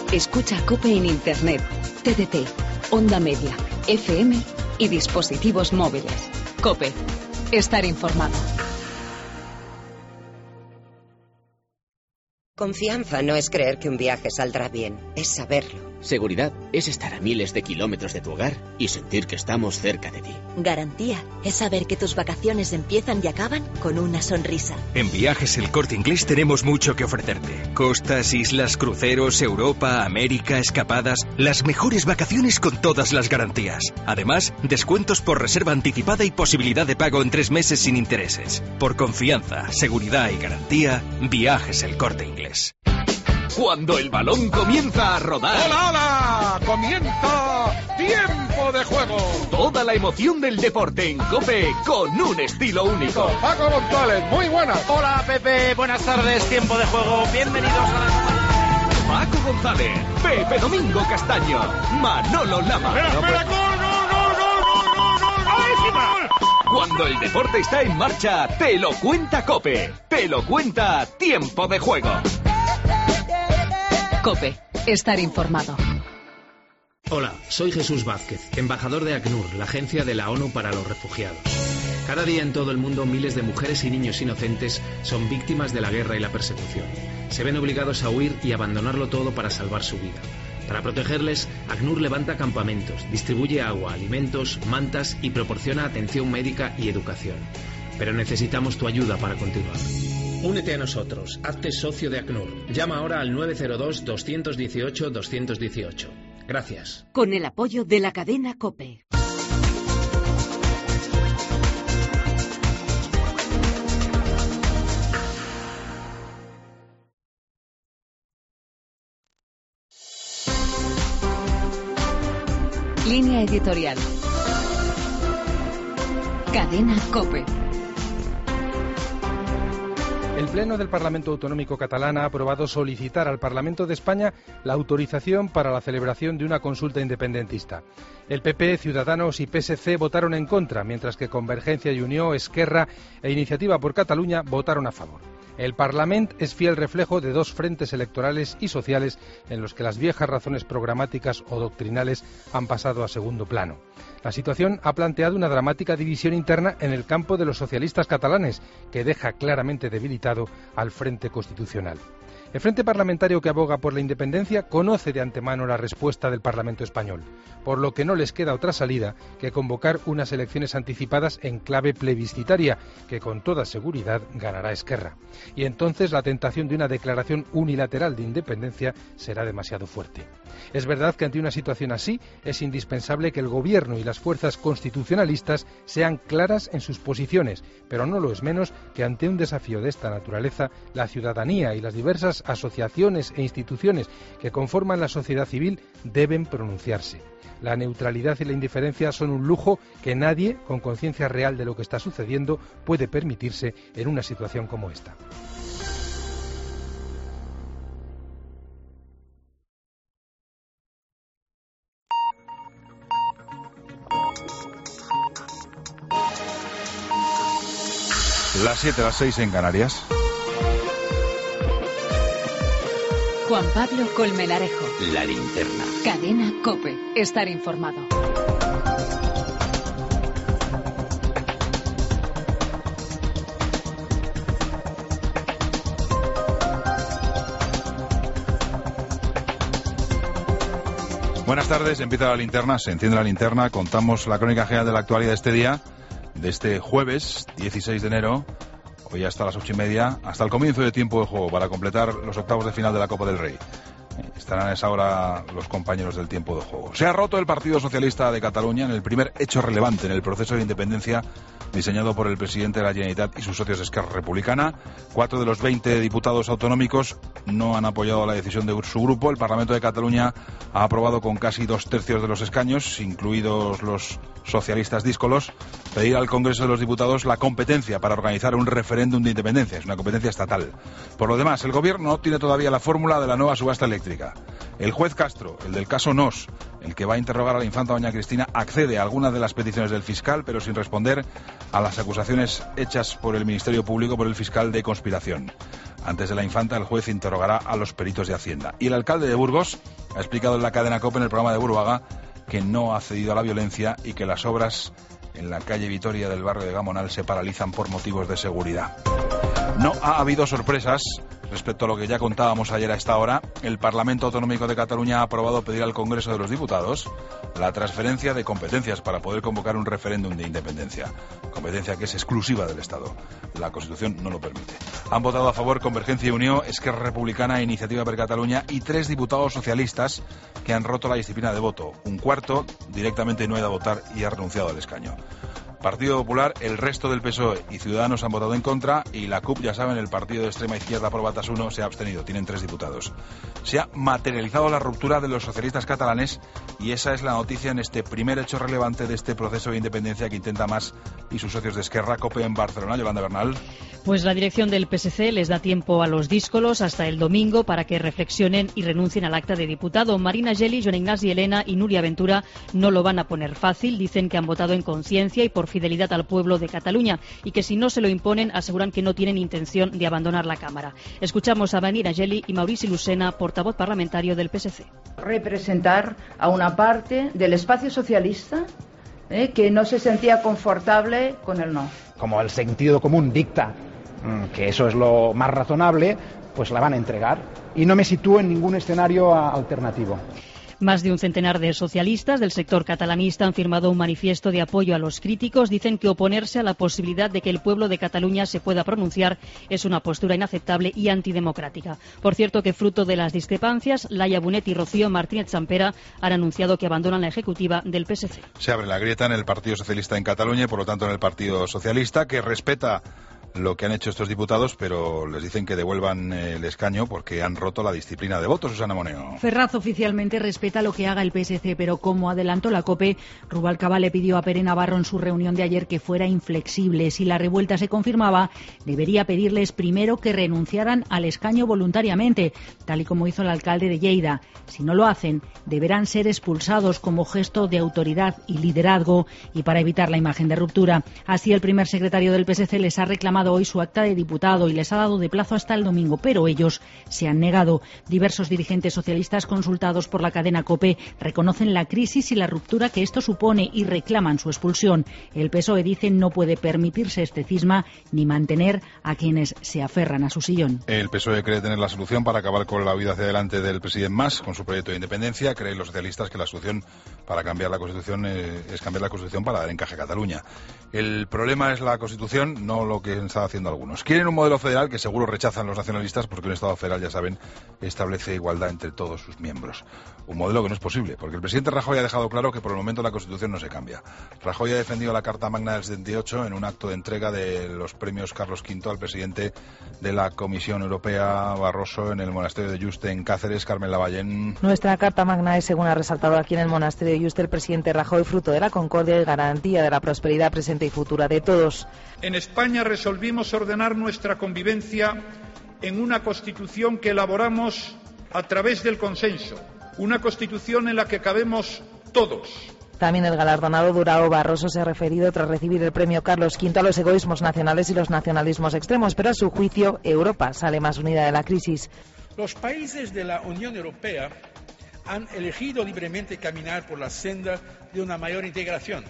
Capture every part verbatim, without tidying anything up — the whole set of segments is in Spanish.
Escucha COPE en Internet, T D T, onda media, F M y dispositivos móviles. COPE. Estar informado. Confianza no es creer que un viaje saldrá bien, es saberlo. Seguridad es estar a miles de kilómetros de tu hogar y sentir que estamos cerca de ti. Garantía es saber que tus vacaciones empiezan y acaban con una sonrisa. En Viajes El Corte Inglés tenemos mucho que ofrecerte. Costas, islas, cruceros, Europa, América, escapadas. Las mejores vacaciones con todas las garantías. Además, descuentos por reserva anticipada y posibilidad de pago en tres meses sin intereses. Por confianza, seguridad y garantía, Viajes El Corte Inglés. Cuando el balón comienza a rodar. ¡Hola, hola! ¡Comienza Tiempo de Juego! Toda la emoción del deporte en COPE con un estilo único. Paco González, muy buenas. Hola, Pepe, buenas tardes. Tiempo de Juego. Bienvenidos a la... Paco González, Pepe Domingo Castaño, Manolo Lama. ¡Espera, espera! ¡Gol, gol, gol, gol, gol, gol, gol! Cuando el deporte está en marcha, te lo cuenta COPE. Te lo cuenta Tiempo de Juego. COPE. Estar informado. Hola, soy Jesús Vázquez, embajador de ACNUR, la agencia de la ONU para los refugiados. Cada día en todo el mundo miles de mujeres y niños inocentes son víctimas de la guerra y la persecución. Se ven obligados a huir y abandonarlo todo para salvar su vida. Para protegerles, ACNUR levanta campamentos, distribuye agua, alimentos, mantas y proporciona atención médica y educación. Pero necesitamos tu ayuda para continuar. Únete a nosotros, hazte socio de ACNUR. Llama ahora al nueve cero dos, dos uno ocho, dos uno ocho. Gracias. Con el apoyo de la cadena COPE. Línea editorial. Cadena COPE. El Pleno del Parlamento Autonómico Catalán ha aprobado solicitar al Parlamento de España la autorización para la celebración de una consulta independentista. El P P, Ciudadanos y P S C votaron en contra, mientras que Convergencia y Unió, Esquerra e Iniciativa por Cataluña votaron a favor. El Parlament es fiel reflejo de dos frentes electorales y sociales en los que las viejas razones programáticas o doctrinales han pasado a segundo plano. La situación ha planteado una dramática división interna en el campo de los socialistas catalanes, que deja claramente debilitado al Frente Constitucional. El Frente Parlamentario que aboga por la independencia conoce de antemano la respuesta del Parlamento español, por lo que no les queda otra salida que convocar unas elecciones anticipadas en clave plebiscitaria, que con toda seguridad ganará Esquerra. Y entonces la tentación de una declaración unilateral de independencia será demasiado fuerte. Es verdad que ante una situación así es indispensable que el Gobierno y las fuerzas constitucionalistas sean claras en sus posiciones, pero no lo es menos que ante un desafío de esta naturaleza, la ciudadanía y las diversas asociaciones e instituciones que conforman la sociedad civil deben pronunciarse. La neutralidad y la indiferencia son un lujo que nadie, con conciencia real de lo que está sucediendo, puede permitirse en una situación como esta. Las siete, las seis en Canarias. Juan Pablo Colmenarejo. La linterna. Cadena COPE. Estar informado. Buenas tardes, empieza la linterna, se enciende la linterna, contamos la crónica general de la actualidad de este día, de este jueves dieciséis de enero. Hoy hasta las ocho y media, hasta el comienzo de tiempo de juego para completar los octavos de final de la Copa del Rey. Estarán a esa hora los compañeros del tiempo de juego. Se ha roto el Partido Socialista de Cataluña en el primer hecho relevante en el proceso de independencia diseñado por el presidente de la Generalitat y sus socios de Esquerra Republicana. Cuatro de los veinte diputados autonómicos no han apoyado la decisión de su grupo. El Parlamento de Cataluña ha aprobado con casi dos tercios de los escaños, incluidos los socialistas díscolos, pedir al Congreso de los Diputados la competencia para organizar un referéndum de independencia. Es una competencia estatal. Por lo demás, el Gobierno no tiene todavía la fórmula de la nueva subasta eléctrica. El juez Castro, el del caso Nos, el que va a interrogar a la infanta doña Cristina, accede a algunas de las peticiones del fiscal, pero sin responder a las acusaciones hechas por el Ministerio Público por el fiscal de conspiración. Antes de la infanta, el juez interrogará a los peritos de Hacienda. Y el alcalde de Burgos ha explicado en la cadena COPE, en el programa de Burbaga, que no ha cedido a la violencia y que las obras en la calle Vitoria del barrio de Gamonal se paralizan por motivos de seguridad. No ha habido sorpresas respecto a lo que ya contábamos ayer a esta hora. El Parlamento Autonómico de Cataluña ha aprobado pedir al Congreso de los Diputados la transferencia de competencias para poder convocar un referéndum de independencia, competencia que es exclusiva del Estado. La Constitución no lo permite. Han votado a favor Convergencia y Unió, Esquerra Republicana, Iniciativa per Catalunya y tres diputados socialistas que han roto la disciplina de voto. Un cuarto directamente no ha ido a votar y ha renunciado al escaño. Partido Popular, el resto del P S O E y Ciudadanos han votado en contra y la C U P, ya saben, el partido de extrema izquierda Pro Batasuna, se ha abstenido, tienen tres diputados. Se ha materializado la ruptura de los socialistas catalanes y esa es la noticia en este primer hecho relevante de este proceso de independencia que intenta Mas y sus socios de Esquerra. COPE en Barcelona, Yolanda Bernal. Pues la dirección del P S C les da tiempo a los díscolos hasta el domingo para que reflexionen y renuncien al acta de diputado. Marina Geli, Joan Ignasi Elena y Núria Ventura no lo van a poner fácil. Dicen que han votado en conciencia y por fidelidad al pueblo de Cataluña y que si no se lo imponen aseguran que no tienen intención de abandonar la Cámara. Escuchamos a Marina Geli y Maurici Lucena, portavoz parlamentario del P S C. Representar a una parte del espacio socialista eh, que no se sentía confortable con el no. Como el sentido común dicta que eso es lo más razonable, pues la van a entregar. Y no me sitúo en ningún escenario alternativo. Más de un centenar de socialistas del sector catalanista han firmado un manifiesto de apoyo a los críticos. Dicen que oponerse a la posibilidad de que el pueblo de Cataluña se pueda pronunciar es una postura inaceptable y antidemocrática. Por cierto, que fruto de las discrepancias, Laia Bonet y Rocío Martínez Sampera han anunciado que abandonan la ejecutiva del P S C. Se abre la grieta en el Partido Socialista en Cataluña y, por lo tanto, en el Partido Socialista, que respeta lo que han hecho estos diputados, pero les dicen que devuelvan el escaño porque han roto la disciplina de voto. Susana Moneo. Ferraz oficialmente respeta lo que haga el P S C, pero como adelantó la COPE, Rubalcaba le pidió a Pere Navarro en su reunión de ayer que fuera inflexible. Si la revuelta se confirmaba, debería pedirles primero que renunciaran al escaño voluntariamente, tal y como hizo el alcalde de Lleida. Si no lo hacen, deberán ser expulsados como gesto de autoridad y liderazgo y para evitar la imagen de ruptura. Así, el primer secretario del P S C les ha reclamado hoy su acta de diputado y les ha dado de plazo hasta el domingo, pero ellos se han negado. Diversos dirigentes socialistas consultados por la cadena COPE reconocen la crisis y la ruptura que esto supone y reclaman su expulsión. El P S O E dice no puede permitirse este cisma ni mantener a quienes se aferran a su sillón. El P S O E cree tener la solución para acabar con la huida hacia adelante del presidente Mas con su proyecto de independencia. Creen los socialistas que la solución para cambiar la Constitución eh, es cambiar la Constitución para dar encaje a Cataluña. El problema es la Constitución, no lo que están haciendo algunos. Quieren un modelo federal que seguro rechazan los nacionalistas porque un Estado federal, ya saben, establece igualdad entre todos sus miembros. Un modelo que no es posible, porque el presidente Rajoy ha dejado claro que por el momento la Constitución no se cambia. Rajoy ha defendido la Carta Magna del setenta y ocho en un acto de entrega de los premios Carlos quinto al presidente de la Comisión Europea, Barroso, en el monasterio de Yuste, en Cáceres. Carmen Lavallén. Nuestra Carta Magna es, según ha resaltado aquí en el monasterio de Yuste el presidente Rajoy, fruto de la concordia y garantía de la prosperidad presente y futura de todos. En España resolvimos ordenar nuestra convivencia en una Constitución que elaboramos a través del consenso, una Constitución en la que cabemos todos. También el galardonado Durão Barroso se ha referido tras recibir el premio Carlos quinto a los egoísmos nacionales y los nacionalismos extremos, pero a su juicio Europa sale más unida de la crisis. Los países de la Unión Europea han elegido libremente caminar por la senda de una mayor integración.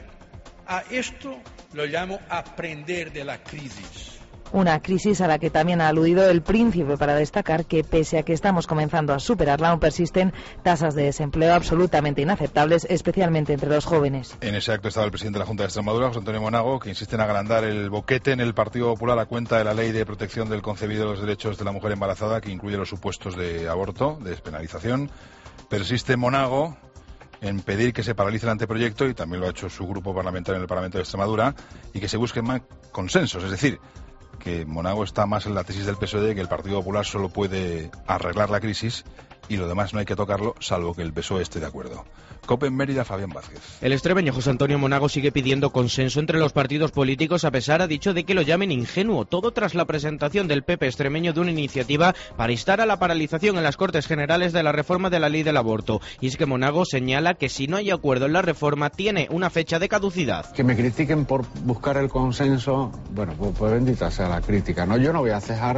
A esto lo llamo aprender de la crisis. Una crisis a la que también ha aludido el príncipe para destacar que, pese a que estamos comenzando a superarla, aún persisten tasas de desempleo absolutamente inaceptables, especialmente entre los jóvenes. En ese acto estaba el presidente de la Junta de Extremadura, José Antonio Monago, que insiste en agrandar el boquete en el Partido Popular a cuenta de la Ley de Protección del Concebido de los Derechos de la Mujer Embarazada, que incluye los supuestos de aborto, de despenalización. Persiste Monago en pedir que se paralice el anteproyecto, y también lo ha hecho su grupo parlamentario en el Parlamento de Extremadura, y que se busquen más consensos, es decir, que Monago está más en la tesis del P S O E de que el Partido Popular solo puede arreglar la crisis y lo demás no hay que tocarlo, salvo que el P S O E esté de acuerdo. COPE en Mérida, Fabián Vázquez. El extremeño José Antonio Monago sigue pidiendo consenso entre los partidos políticos, a pesar, ha dicho, de que lo llamen ingenuo. Todo tras la presentación del P P extremeño de una iniciativa para instar a la paralización en las Cortes Generales de la reforma de la ley del aborto. Y es que Monago señala que si no hay acuerdo en la reforma, tiene una fecha de caducidad. Que me critiquen por buscar el consenso, bueno, pues, pues bendita sea la crítica, ¿no? Yo no voy a cejar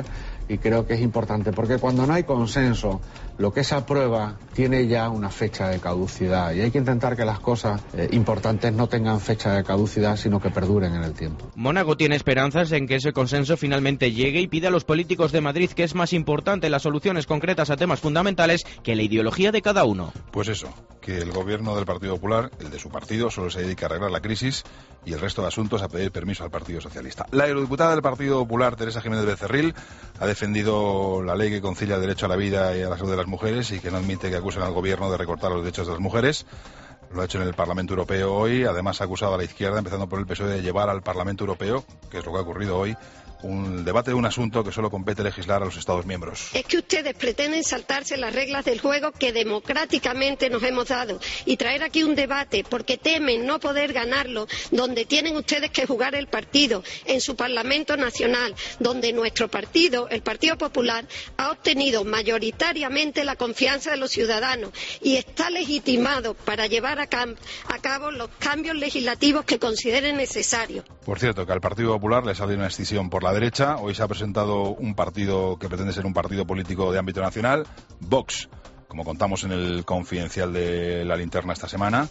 y creo que es importante, porque cuando no hay consenso, lo que se aprueba tiene ya una fecha de caducidad y hay que intentar que las cosas eh, importantes no tengan fecha de caducidad, sino que perduren en el tiempo. Mónaco tiene esperanzas en que ese consenso finalmente llegue y pide a los políticos de Madrid que es más importante las soluciones concretas a temas fundamentales que la ideología de cada uno. Pues eso, que el gobierno del Partido Popular, el de su partido, solo se dedica a arreglar la crisis y el resto de asuntos a pedir permiso al Partido Socialista. La eurodiputada del Partido Popular, Teresa Jiménez Becerril, ha defendido la ley que concilia el derecho a la vida y a la salud de las mujeres y que no admite que acusen al gobierno de recortar los derechos de las mujeres. Lo ha hecho en el Parlamento Europeo hoy. Además ha acusado a la izquierda, empezando por el P S O E, de llevar al Parlamento Europeo, que es lo que ha ocurrido hoy, un debate de un asunto que solo compete legislar a los Estados miembros. Es que ustedes pretenden saltarse las reglas del juego que democráticamente nos hemos dado y traer aquí un debate porque temen no poder ganarlo, donde tienen ustedes que jugar el partido en su Parlamento Nacional, donde nuestro partido, el Partido Popular, ha obtenido mayoritariamente la confianza de los ciudadanos y está legitimado para llevar a, a cabo los cambios legislativos que consideren necesarios. Por cierto, que al Partido Popular le sale una escisión por la derecha. Hoy se ha presentado un partido que pretende ser un partido político de ámbito nacional, Vox, como contamos en el Confidencial de La Linterna esta semana.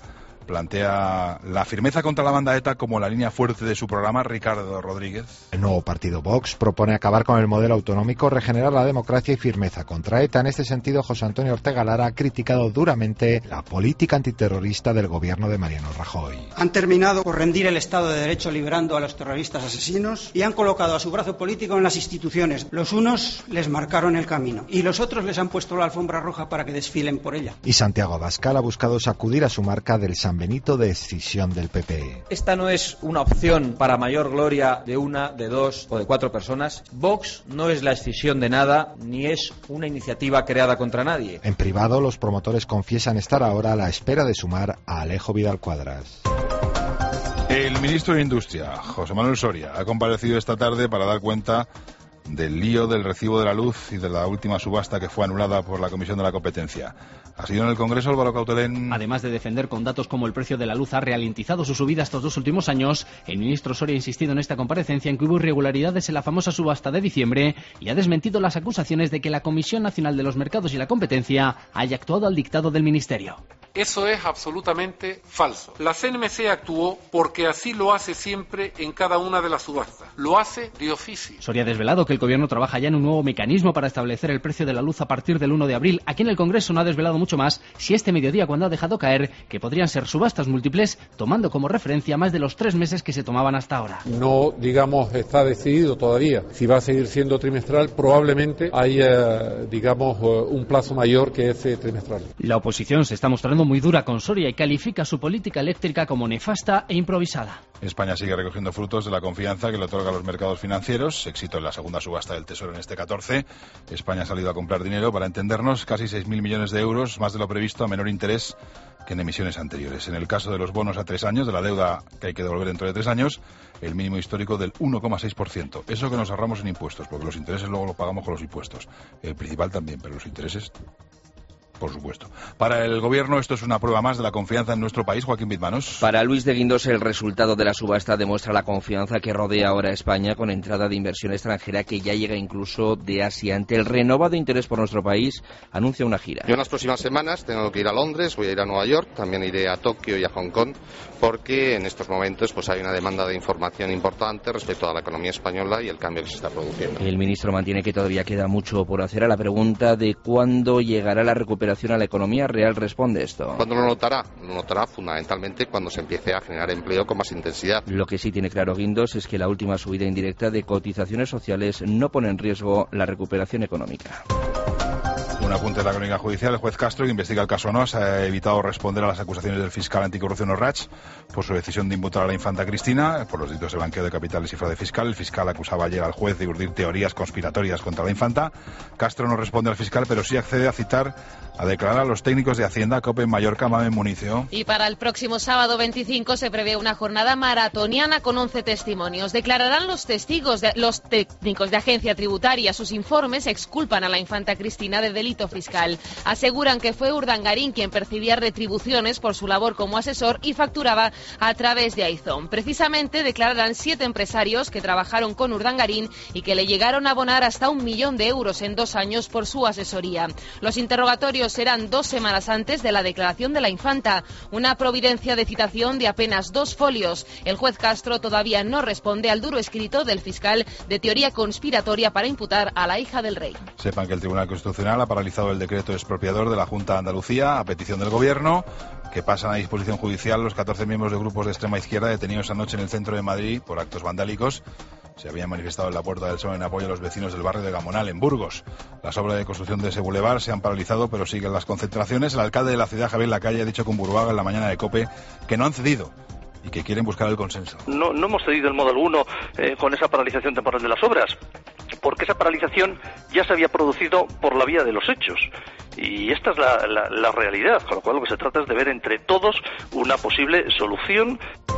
Plantea la firmeza contra la banda ETA como la línea fuerte de su programa. Ricardo Rodríguez. El nuevo partido Vox propone acabar con el modelo autonómico, regenerar la democracia y firmeza contra ETA. En este sentido, José Antonio Ortega Lara ha criticado duramente la política antiterrorista del gobierno de Mariano Rajoy. Han terminado por rendir el Estado de Derecho liberando a los terroristas asesinos y han colocado a su brazo político en las instituciones. Los unos les marcaron el camino y los otros les han puesto la alfombra roja para que desfilen por ella. Y Santiago Abascal ha buscado sacudir a su marca del San Benito de escisión del P P E. Esta no es una opción para mayor gloria de una, de dos o de cuatro personas. Vox no es la escisión de nada, ni es una iniciativa creada contra nadie. En privado, los promotores confiesan estar ahora a la espera de sumar a Alejo Vidal Cuadras. El ministro de Industria, José Manuel Soria, ha comparecido esta tarde para dar cuenta del lío del recibo de la luz y de la última subasta que fue anulada por la Comisión de la Competencia. Ha sido en el Congreso Álvaro Cautelén. Además de defender con datos cómo el precio de la luz ha ralentizado su subida estos dos últimos años, el ministro Soria ha insistido en esta comparecencia en que hubo irregularidades en la famosa subasta de diciembre y ha desmentido las acusaciones de que la Comisión Nacional de los Mercados y la Competencia haya actuado al dictado del Ministerio. Eso es absolutamente falso. La C N M C actuó porque así lo hace siempre en cada una de las subastas. Lo hace de oficio. Soria ha desvelado que el Gobierno trabaja ya en un nuevo mecanismo para establecer el precio de la luz a partir del uno de abril. Aquí en el Congreso no ha desvelado mucho más si este mediodía cuando ha dejado caer que podrían ser subastas múltiples, tomando como referencia más de los tres meses que se tomaban hasta ahora. No, digamos, está decidido todavía. Si va a seguir siendo trimestral, probablemente haya, digamos, un plazo mayor que ese trimestral. La oposición se está mostrando muy dura con Soria y califica su política eléctrica como nefasta e improvisada. España sigue recogiendo frutos de la confianza que le otorga a los mercados financieros. Éxito en la segunda subasta del Tesoro en este catorce. España ha salido a comprar dinero, para entendernos, casi seis mil millones de euros, más de lo previsto, a menor interés que en emisiones anteriores. En el caso de los bonos a tres años, de la deuda que hay que devolver dentro de tres años, el mínimo histórico del uno coma seis por ciento. Eso que nos ahorramos en impuestos, porque los intereses luego los pagamos con los impuestos. El principal también, pero los intereses, por supuesto. Para el Gobierno esto es una prueba más de la confianza en nuestro país. Joaquín Bizmanos. Para Luis de Guindos el resultado de la subasta demuestra la confianza que rodea ahora a España, con entrada de inversión extranjera que ya llega incluso de Asia. Ante el renovado interés por nuestro país, anuncia una gira. Yo en las próximas semanas tengo que ir a Londres, voy a ir a Nueva York, también iré a Tokio y a Hong Kong, porque en estos momentos pues hay una demanda de información importante respecto a la economía española y el cambio que se está produciendo. El ministro mantiene que todavía queda mucho por hacer. A la pregunta de cuándo llegará la recuperación a la economía real responde esto. ¿Cuándo lo notará? Lo notará fundamentalmente cuando se empiece a generar empleo con más intensidad. Lo que sí tiene claro Guindos es que la última subida indirecta de cotizaciones sociales no pone en riesgo la recuperación económica. Un apunte de la crónica judicial. El juez Castro, que investiga el caso Nos, ha evitado responder a las acusaciones del fiscal anticorrupción Orrach por su decisión de imputar a la infanta Cristina por los delitos de blanqueo de capitales y fraude fiscal. El fiscal acusaba ayer al juez de urdir teorías conspiratorias contra la infanta. Castro no responde al fiscal, pero sí accede a citar a declarar a los técnicos de Hacienda. COPE en Mallorca, Mamen Municio. Y para el próximo sábado veinticinco se prevé una jornada maratoniana con once testimonios. Declararán los testigos, de, los técnicos de Agencia Tributaria. Sus informes exculpan a la infanta Cristina de delito fiscal. Aseguran que fue Urdangarín quien percibía retribuciones por su labor como asesor y facturaba a través de Aizón. Precisamente declararán siete empresarios que trabajaron con Urdangarín y que le llegaron a abonar hasta un millón de euros en dos años por su asesoría. Los interrogatorios serán dos semanas antes de la declaración de la infanta, una providencia de citación de apenas dos folios. El juez Castro todavía no responde al duro escrito del fiscal de teoría conspiratoria para imputar a la hija del rey. Sepan que el Tribunal Constitucional ha paralizado el decreto expropiador de la Junta de Andalucía a petición del Gobierno, que pasan a disposición judicial los catorce miembros de grupos de extrema izquierda detenidos anoche en el centro de Madrid por actos vandálicos. Se habían manifestado en la Puerta del Sol en apoyo a los vecinos del barrio de Gamonal, en Burgos. Las obras de construcción de ese bulevar se han paralizado, pero siguen las concentraciones. El alcalde de la ciudad, Javier Lacalle, ha dicho con Burbaga en la mañana de COPE que no han cedido y que quieren buscar el consenso. No, no hemos cedido en modo alguno eh, con esa paralización temporal de las obras, porque esa paralización ya se había producido por la vía de los hechos. Y esta es la, la, la realidad, con lo cual lo que se trata es de ver entre todos una posible solución.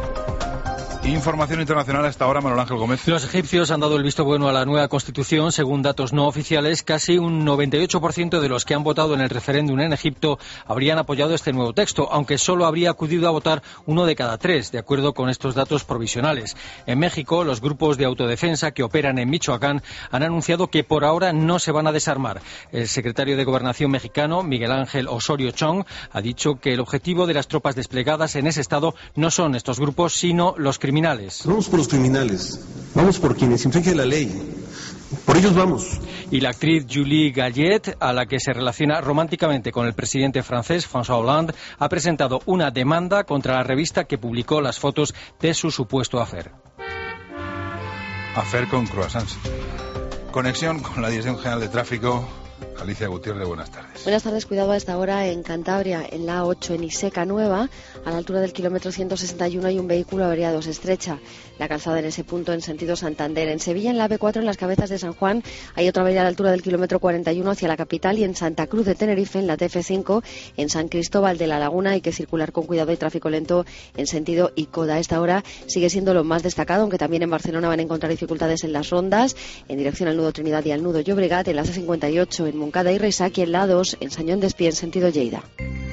Información internacional hasta ahora, Manuel Ángel Gómez. Los egipcios han dado el visto bueno a la nueva constitución. Según datos no oficiales, casi un noventa y ocho por ciento de los que han votado en el referéndum en Egipto habrían apoyado este nuevo texto, aunque solo habría acudido a votar uno de cada tres, de acuerdo con estos datos provisionales. En México, los grupos de autodefensa que operan en Michoacán han anunciado que por ahora no se van a desarmar. El secretario de Gobernación mexicano, Miguel Ángel Osorio Chong, ha dicho que el objetivo de las tropas desplegadas en ese estado no son estos grupos, sino los criminales. Vamos por los criminales, vamos por quienes infringen la ley, por ellos vamos. Y la actriz Julie Gallet, a la que se relaciona románticamente con el presidente francés François Hollande, ha presentado una demanda contra la revista que publicó las fotos de su supuesto affair. Affair con croissants. Conexión con la Dirección General de Tráfico. Alicia Gutiérrez, buenas tardes. Buenas tardes, cuidado a esta hora en Cantabria, en la A ocho en Iseca Nueva, a la altura del kilómetro ciento sesenta y uno hay un vehículo averiado, se estrecha la calzada en ese punto en sentido Santander. En Sevilla, en la A B cuatro, en las Cabezas de San Juan, hay otra avería a la altura del kilómetro cuarenta y uno hacia la capital, y en Santa Cruz de Tenerife, en la T F cinco, en San Cristóbal de la Laguna, hay que circular con cuidado y tráfico lento en sentido Icoda. A esta hora sigue siendo lo más destacado, aunque también en Barcelona van a encontrar dificultades en las rondas, en dirección al nudo Trinidad y al nudo Llobregat, en la C cincuenta y ocho, en Moncada y Reisac, y en la A dos, en Sañón de Espí, en sentido Lleida.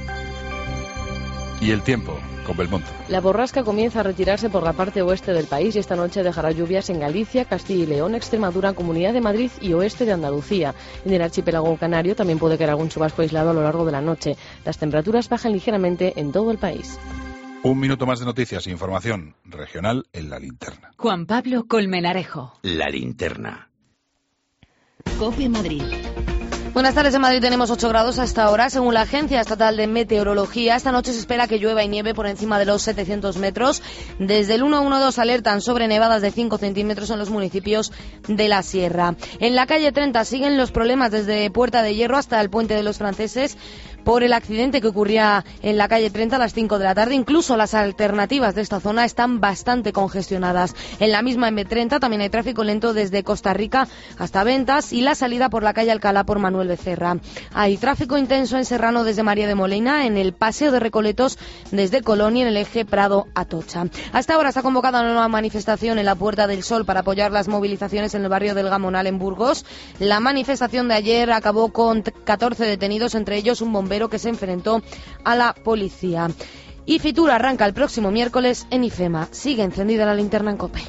Y el tiempo, con Belmonte. La borrasca comienza a retirarse por la parte oeste del país y esta noche dejará lluvias en Galicia, Castilla y León, Extremadura, Comunidad de Madrid y oeste de Andalucía. En el archipiélago canario también puede caer algún chubasco aislado a lo largo de la noche. Las temperaturas bajan ligeramente en todo el país. Un minuto más de noticias e información regional en La Linterna. Juan Pablo Colmenarejo. La Linterna. COPE Madrid. Buenas tardes. En Madrid tenemos ocho grados hasta ahora. Según la Agencia Estatal de Meteorología, esta noche se espera que llueva y nieve por encima de los setecientos metros. Desde el uno uno dos alertan sobre nevadas de cinco centímetros en los municipios de la Sierra. En la calle treinta siguen los problemas desde Puerta de Hierro hasta el Puente de los Franceses por el accidente que ocurría en la calle treinta a las cinco de la tarde. Incluso las alternativas de esta zona están bastante congestionadas. En la misma M treinta también hay tráfico lento desde Costa Rica hasta Ventas y la salida por la calle Alcalá por Manuel Becerra. Hay tráfico intenso en Serrano desde María de Molina, en el Paseo de Recoletos desde Colón y en el eje Prado-Atocha. Hasta ahora se ha convocado una nueva manifestación en la Puerta del Sol para apoyar las movilizaciones en el barrio del Gamonal en Burgos. La manifestación de ayer acabó con catorce detenidos, entre ellos un bombero que se enfrentó a la policía. Y Fitur arranca el próximo miércoles en IFEMA. Sigue encendida la linterna en COPE.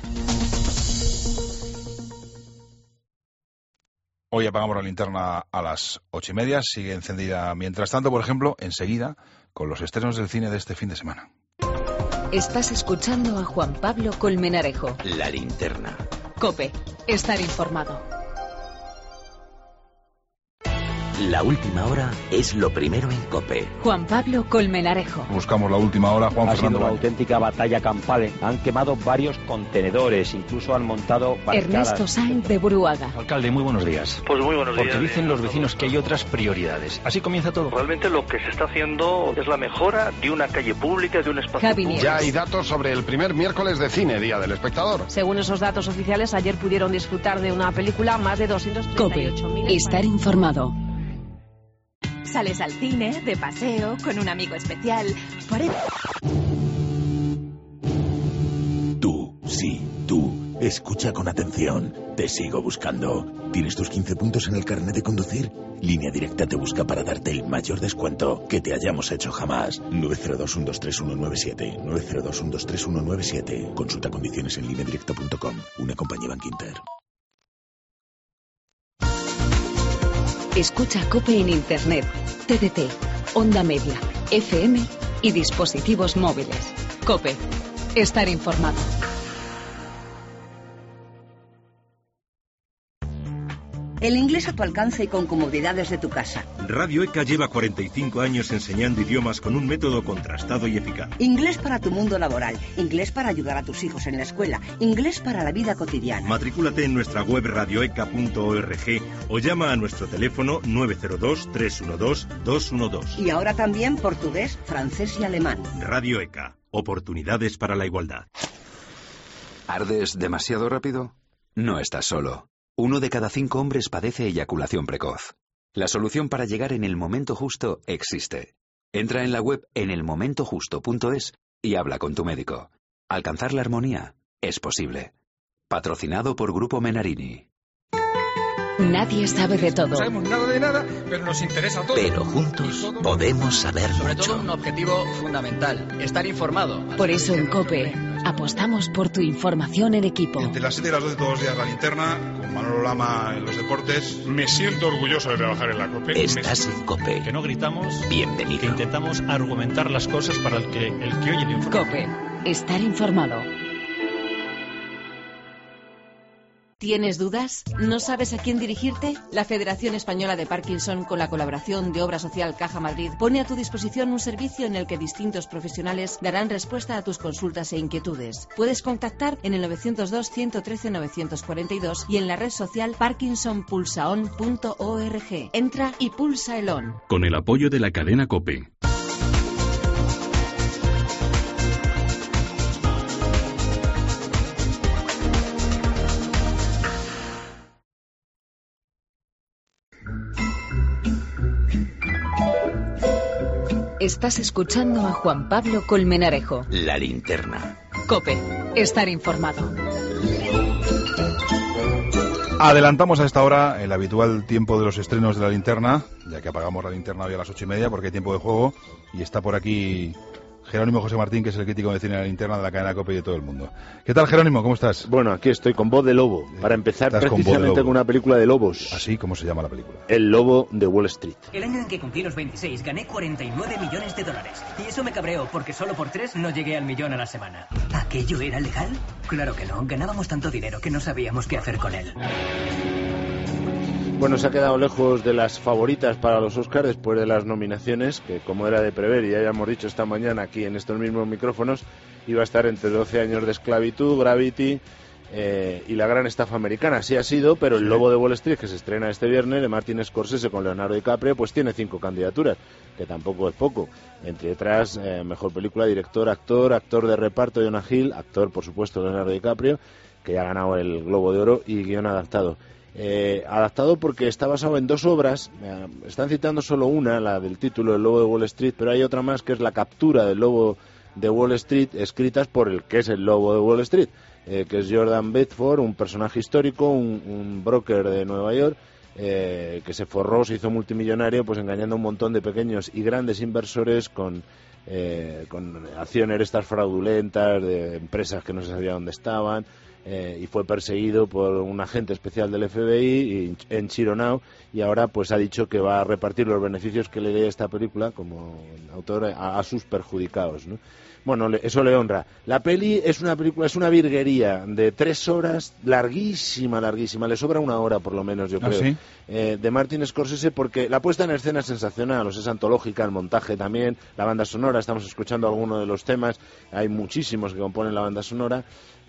Hoy apagamos la linterna a las ocho y media. Sigue encendida mientras tanto, por ejemplo, enseguida, con los estrenos del cine de este fin de semana. Estás escuchando a Juan Pablo Colmenarejo. La Linterna. COPE. Estar informado. La última hora es lo primero en COPE. Juan Pablo Colmenarejo. Buscamos la última hora, Juan Ha Fernando. sido una auténtica batalla campal. Han quemado varios contenedores, incluso han montado barricadas. Ernesto Sáenz de Buruaga. Alcalde, muy buenos días. Pues muy buenos días. Porque dicen los vecinos que hay otras prioridades. Así comienza todo. Realmente lo que se está haciendo es la mejora de una calle pública, de un espacio público. Ya hay datos sobre el primer miércoles de cine, Día del Espectador. Según esos datos oficiales, ayer pudieron disfrutar de una película más de doscientos treinta y ocho mil. COPE. Estar informado. Sales al cine, de paseo, con un amigo especial. Por eso... Tú, sí, tú. Escucha con atención. Te sigo buscando. ¿Tienes tus quince puntos en el carnet de conducir? Línea Directa te busca para darte el mayor descuento que te hayamos hecho jamás. nueve cero dos, uno dos tres, uno nueve siete. nueve cero dos, uno dos tres, uno nueve siete. Consulta condiciones en línea directa punto com. Una compañía Bankinter. Escucha COPE en Internet, T D T, Onda Media, F M y dispositivos móviles. COPE. Estar informado. El inglés a tu alcance y con comodidades de tu casa. Radio ECA lleva cuarenta y cinco años enseñando idiomas con un método contrastado y eficaz. Inglés para tu mundo laboral, inglés para ayudar a tus hijos en la escuela, inglés para la vida cotidiana. Matrículate en nuestra web radioeca punto org o llama a nuestro teléfono nueve cero dos, tres uno dos, dos uno dos. Y ahora también portugués, francés y alemán. Radio ECA. Oportunidades para la igualdad. ¿Ardes demasiado rápido? No estás solo. Uno de cada cinco hombres padece eyaculación precoz. La solución para llegar en el momento justo existe. Entra en la web en el momento justo punto es y habla con tu médico. Alcanzar la armonía es posible. Patrocinado por Grupo Menarini. Nadie sabe de todo. No sabemos nada de nada, pero nos interesa todo. Pero juntos podemos saber Sobre mucho. todo un objetivo fundamental, estar informado. Por eso en COPE apostamos por tu información en equipo. Entre las siete y las doce todos los días la linterna, con Manolo Lama en los deportes. Me siento orgulloso de trabajar en la COPE. Estás en COPE. Que no gritamos. Bienvenido. Que intentamos argumentar las cosas para el que, el que oye la información. COPE. Estar informado. ¿Tienes dudas? ¿No sabes a quién dirigirte? La Federación Española de Parkinson, con la colaboración de Obra Social Caja Madrid, pone a tu disposición un servicio en el que distintos profesionales darán respuesta a tus consultas e inquietudes. Puedes contactar en el novecientos dos, ciento trece, novecientos cuarenta y dos y en la red social parkinson pulsa on punto org. Entra y pulsa el on. Con el apoyo de la cadena COPE. Estás escuchando a Juan Pablo Colmenarejo. La linterna. COPE. Estar informado. Adelantamos a esta hora el habitual tiempo de los estrenos de la linterna, ya que apagamos la linterna hoy a las ocho y media porque hay tiempo de juego y está por aquí Jerónimo José Martín, que es el crítico de cine de la linterna de la cadena COPE y de todo el mundo. ¿Qué tal, Jerónimo? ¿Cómo estás? Bueno, aquí estoy con voz de lobo, para empezar precisamente con, con una película de lobos. ¿Así? ¿Cómo se llama la película? El lobo de Wall Street. El año en que cumplí los veintiséis gané cuarenta y nueve millones de dólares. Y eso me cabreó porque solo por tres no llegué al millón a la semana. ¿Aquello era legal? Claro que no. Ganábamos tanto dinero que no sabíamos qué hacer con él. Bueno, se ha quedado lejos de las favoritas para los Oscars después de las nominaciones, que como era de prever, y ya habíamos dicho esta mañana aquí en estos mismos micrófonos, iba a estar entre doce años de esclavitud, Gravity eh, y La gran estafa americana. Así ha sido, pero El lobo de Wall Street, que se estrena este viernes, de Martin Scorsese con Leonardo DiCaprio, pues tiene cinco candidaturas, que tampoco es poco. Entre otras, eh, mejor película, director, actor, actor de reparto, Jonah Hill, actor, por supuesto, Leonardo DiCaprio, que ya ha ganado el Globo de Oro, y guión adaptado. Eh, adaptado porque está basado en dos obras, eh, están citando solo una, la del título El lobo de Wall Street, pero hay otra más que es La captura del lobo de Wall Street, escritas por el que es el lobo de Wall Street, eh, que es Jordan Bedford, un personaje histórico, un, un broker de Nueva York, eh, que se forró, se hizo multimillonario pues engañando a un montón de pequeños y grandes inversores con, eh, con acciones estas fraudulentas de empresas que no se sabía dónde estaban. Eh, y fue perseguido por un agente especial del F B I en Chironao, y ahora pues ha dicho que va a repartir los beneficios que le dé esta película como autor a, a sus perjudicados, ¿no? Bueno, le, eso le honra. La peli es una película, es una virguería de tres horas, larguísima, larguísima, le sobra una hora por lo menos, yo creo, ¿Ah, sí? eh, de Martin Scorsese, porque la puesta en escena es sensacional, o sea, es antológica, el montaje también, la banda sonora, estamos escuchando algunos de los temas, hay muchísimos que componen la banda sonora.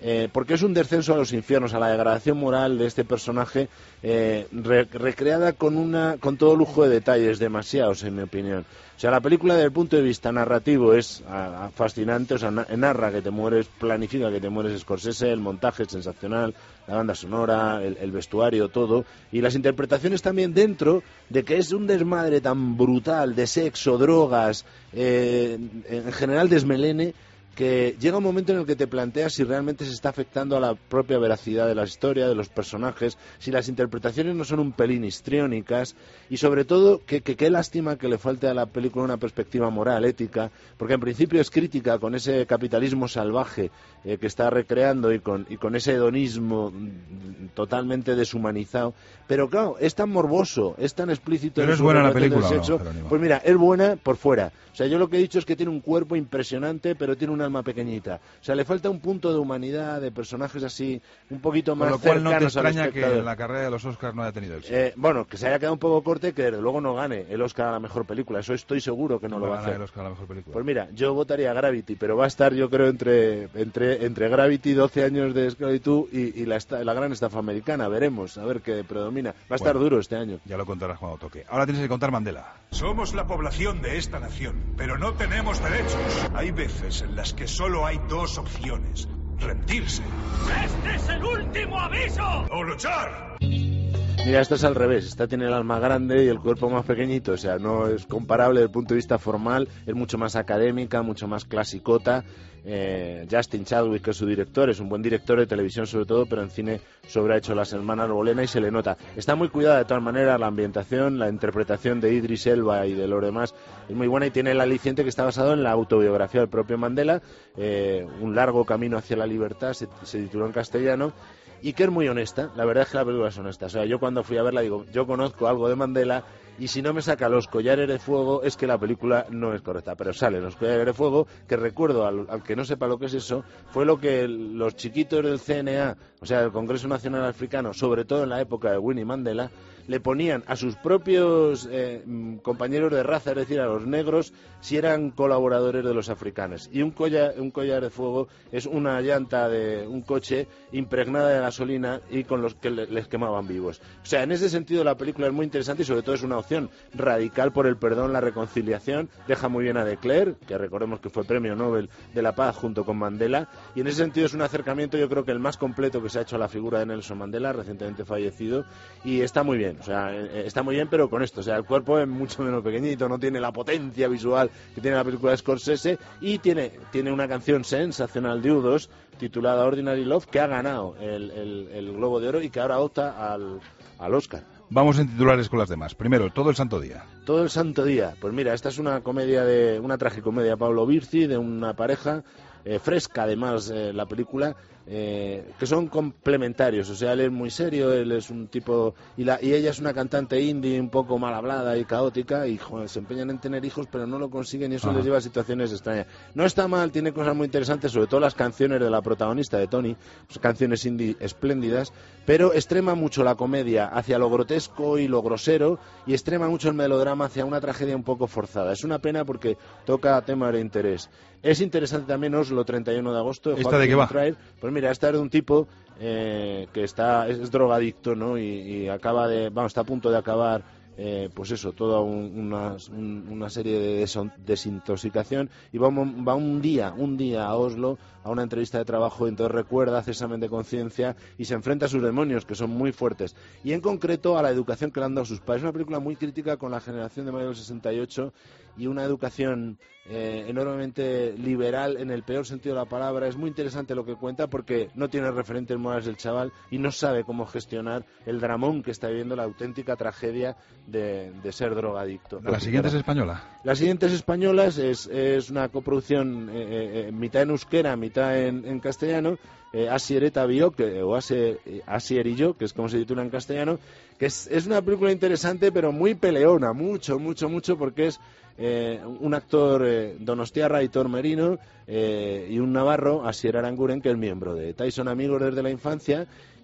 eh, porque es un descenso a los infiernos, a la degradación moral de este personaje, eh, re recreada con, una, con todo lujo de detalles, demasiados en mi opinión. O sea, la película desde el punto de vista narrativo es a, a fascinante, o sea, na narra que te mueres, planifica que te mueres Scorsese, el montaje es sensacional, la banda sonora, el, el vestuario, todo, y las interpretaciones también dentro de que es un desmadre tan brutal de sexo, drogas, eh, en general desmelene, que llega un momento en el que te planteas si realmente se está afectando a la propia veracidad de la historia, de los personajes, si las interpretaciones no son un pelín histriónicas, y sobre todo que qué lástima que le falte a la película una perspectiva moral, ética, porque en principio es crítica con ese capitalismo salvaje eh, que está recreando y con, y con ese hedonismo totalmente deshumanizado, pero claro, es tan morboso, es tan explícito. Pero es buena la película, sexo, ¿no, pues mira, es buena por fuera. O sea, yo lo que he dicho es que tiene un cuerpo impresionante, pero tiene un alma pequeñita. O sea, le falta un punto de humanidad, de personajes así, un poquito más cercanos. Con lo cual no te extraña al que en la carrera de los Oscars no haya tenido éxito. Eh, bueno, que se haya quedado un poco corte, que desde luego no gane el Oscar a la mejor película. Eso estoy seguro que no lo va a hacer. El Oscar a la mejor película. Pues mira, yo votaría Gravity, pero va a estar, yo creo, entre entre entre Gravity, doce años de esclavitud y, y la, la gran estafa americana. Veremos, a ver qué predomina. Va a estar bueno, duro este año. Ya lo contarás cuando toque. Ahora tienes que contar Mandela. Somos la población de esta nación, pero no tenemos derechos. Hay veces en las que solo hay dos opciones: rendirse. ¡Este es el último aviso! ¡O luchar! Mira, esta es al revés. Esta tiene el alma grande y el cuerpo más pequeñito. O sea, no es comparable desde el punto de vista formal. Es mucho más académica, mucho más clasicota. Eh, Justin Chadwick, que es su director, es un buen director de televisión sobre todo, pero en cine sobre ha hecho Las Hermanas Bolena y se le nota. Está muy cuidada de todas maneras, la ambientación, la interpretación de Idris Elba y de lo demás es muy buena, y tiene el aliciente que está basado en la autobiografía del propio Mandela, eh, Un largo camino hacia la libertad, se, se tituló en castellano, y que es muy honesta. La verdad es que la película es honesta. O sea, yo cuando fui a verla digo, yo conozco algo de Mandela, y si no me saca los collares de fuego es que la película no es correcta. Pero salen los collares de fuego, que recuerdo, al, al que no sepa lo que es eso, fue lo que los chiquitos del C N A, o sea, del Congreso Nacional Africano, sobre todo en la época de Winnie Mandela, le ponían a sus propios eh, compañeros de raza, es decir, a los negros, si eran colaboradores de los africanos. Y un collar, un collar de fuego es una llanta de un coche impregnada de gasolina y con los que les quemaban vivos. O sea, en ese sentido la película es muy interesante y sobre todo es una opción radical por el perdón, la reconciliación. Deja muy bien a De Klerk, que recordemos que fue premio Nobel de la Paz junto con Mandela, y en ese sentido es un acercamiento, yo creo que el más completo que se ha hecho a la figura de Nelson Mandela, recientemente fallecido, y está muy bien. O sea, está muy bien, pero con esto, o sea, el cuerpo es mucho menos pequeñito, no tiene la potencia visual que tiene la película de Scorsese, y tiene, tiene una canción sensacional de U dos titulada Ordinary Love, que ha ganado el, el, el Globo de Oro y que ahora opta al, al Oscar. Vamos en titulares con las demás. Primero, Todo el santo día. Todo el santo día. Pues mira, esta es una comedia de una tragicomedia Pablo Virzi, de una pareja eh, fresca, además, eh, la película, eh, que son complementarios. O sea, él es muy serio, él es un tipo y, la, y ella es una cantante indie un poco mal hablada y caótica, y joder, se empeñan en tener hijos pero no lo consiguen, y eso Ajá. les lleva a situaciones extrañas. No está mal, tiene cosas muy interesantes, sobre todo las canciones de la protagonista, de Tony, pues, canciones indie espléndidas, pero extrema mucho la comedia hacia lo grotesco y lo grosero, y extrema mucho el melodrama hacia una tragedia un poco forzada. Es una pena porque toca temas de interés. Es interesante también Oslo, treinta y uno de agosto. ¿Esta de qué va? Pues mira, esta es de un tipo eh, que está es, es drogadicto, ¿no? Y, y acaba de, vamos, está a punto de acabar, eh, pues eso, toda un, una, un, una serie de desintoxicación, y va un, va un día, un día a Oslo a una entrevista de trabajo, y entonces recuerda, hace examen de conciencia y se enfrenta a sus demonios, que son muy fuertes, y en concreto a la educación que le han dado sus padres. Es una película muy crítica con la generación de mayo del sesenta y ocho y una educación eh, enormemente liberal en el peor sentido de la palabra. Es muy interesante lo que cuenta porque no tiene referentes morales el chaval y no sabe cómo gestionar el dramón que está viviendo, la auténtica tragedia de, de ser drogadicto. ¿La siguiente es española? La siguiente es española, es, es una coproducción eh, eh, mitad en euskera, mitad en, en castellano, eh, Asier eta Biok, que, o Asier, Asier y yo, que es como se titula en castellano, que es, es una película interesante pero muy peleona, mucho, mucho, mucho, porque es eh, un actor eh, donostiarra, Aitor Merino, eh, y un navarro, Asier Aranguren, que es miembro de Tyson, amigos desde la infancia,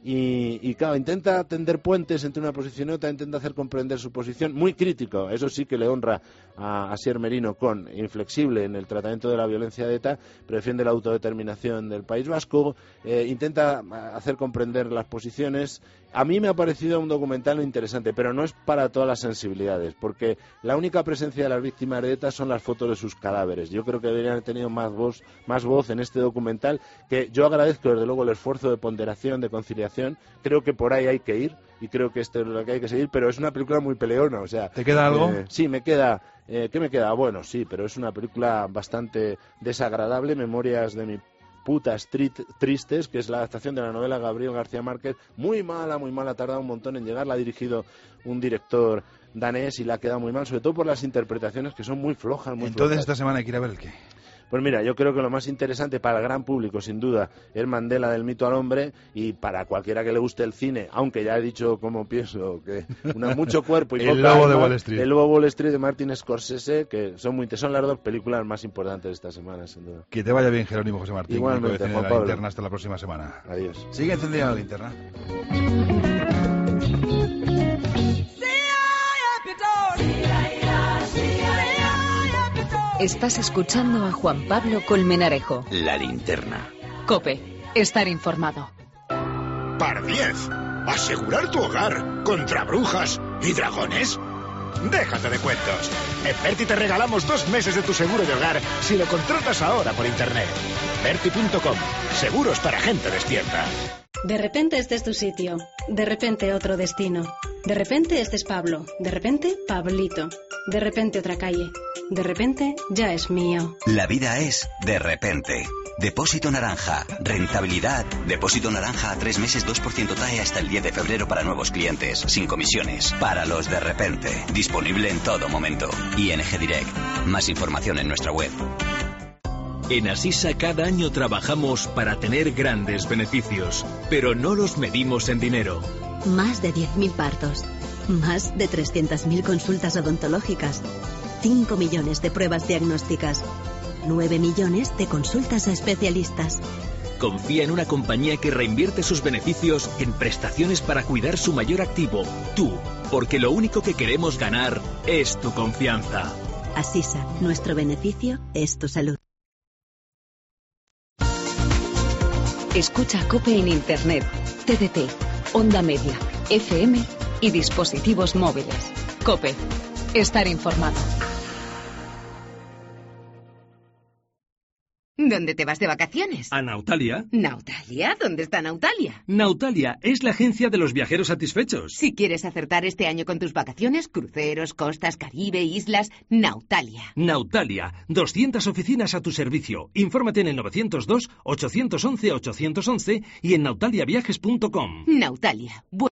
Y, y claro, intenta tender puentes entre una posición y otra, intenta hacer comprender su posición, muy crítico, eso sí que le honra a Asier Merino, con inflexible en el tratamiento de la violencia de ETA, pero defiende la autodeterminación del País Vasco, eh, intenta hacer comprender las posiciones. A mí me ha parecido un documental interesante, pero no es para todas las sensibilidades, porque la única presencia de las víctimas de ETA son las fotos de sus cadáveres. Yo creo que deberían haber tenido más voz, más voz en este documental, que yo agradezco desde luego el esfuerzo de ponderación, de conciliación. Creo que por ahí hay que ir y creo que esto es lo que hay que seguir, pero es una película muy peleona, o sea... ¿Te queda algo? Eh, sí, me queda... Eh, ¿Qué me queda? Bueno, sí, pero es una película bastante desagradable, Memorias de mi putas tristes, que es la adaptación de la novela Gabriel García Márquez, muy mala, muy mala, ha tardado un montón en llegar, la ha dirigido un director danés y la ha quedado muy mal, sobre todo por las interpretaciones que son muy flojas, muy Entonces flojas. esta semana hay que ir a ver el qué. Pues mira, yo creo que lo más interesante para el gran público, sin duda, es Mandela del mito al hombre, y para cualquiera que le guste el cine, aunque ya he dicho como pienso, que una, mucho cuerpo y El poca Lobo alma, de Wall Street. El Lobo de Wall Street de Martin Scorsese, que son muy son las dos películas más importantes de esta semana, sin duda. Que te vaya bien, Jerónimo José Martín. Igualmente, Juan Juan la Pablo. linterna hasta la próxima semana. Adiós. Sigue encendida la linterna. Estás escuchando a Juan Pablo Colmenarejo. La linterna. COPE. Estar informado. Par diez. Asegurar tu hogar contra brujas y dragones. Déjate de cuentos. En Berti te regalamos dos meses de tu seguro de hogar si lo contratas ahora por internet. Berti punto com. Seguros para gente despierta. De repente este es tu sitio. De repente otro destino. De repente este es Pablo. De repente Pablito. De repente otra calle. De repente ya es mío. La vida es de repente. Depósito Naranja. Rentabilidad. Depósito Naranja a tres meses dos por ciento T A E hasta el diez de febrero para nuevos clientes. Sin comisiones. Para los de repente. Disponible en todo momento. I N G Direct. Más información en nuestra web. En Asisa cada año trabajamos para tener grandes beneficios, pero no los medimos en dinero. Más de diez mil partos. Más de trescientas mil consultas odontológicas. cinco millones de pruebas diagnósticas. nueve millones de consultas a especialistas. Confía en una compañía que reinvierte sus beneficios en prestaciones para cuidar su mayor activo, tú, porque lo único que queremos ganar es tu confianza. Asisa, nuestro beneficio es tu salud. Escucha COPE en Internet, T D T, Onda Media, F M y dispositivos móviles. COPE. Estar informado. ¿Dónde te vas de vacaciones? A Nautalia. ¿Nautalia? ¿Dónde está Nautalia? Nautalia es la agencia de los viajeros satisfechos. Si quieres acertar este año con tus vacaciones, cruceros, costas, Caribe, islas, Nautalia. Nautalia, doscientas oficinas a tu servicio. Infórmate en el novecientos dos, ochocientos once, ochocientos once y en nautaliaviajes punto com. Nautalia. Bu-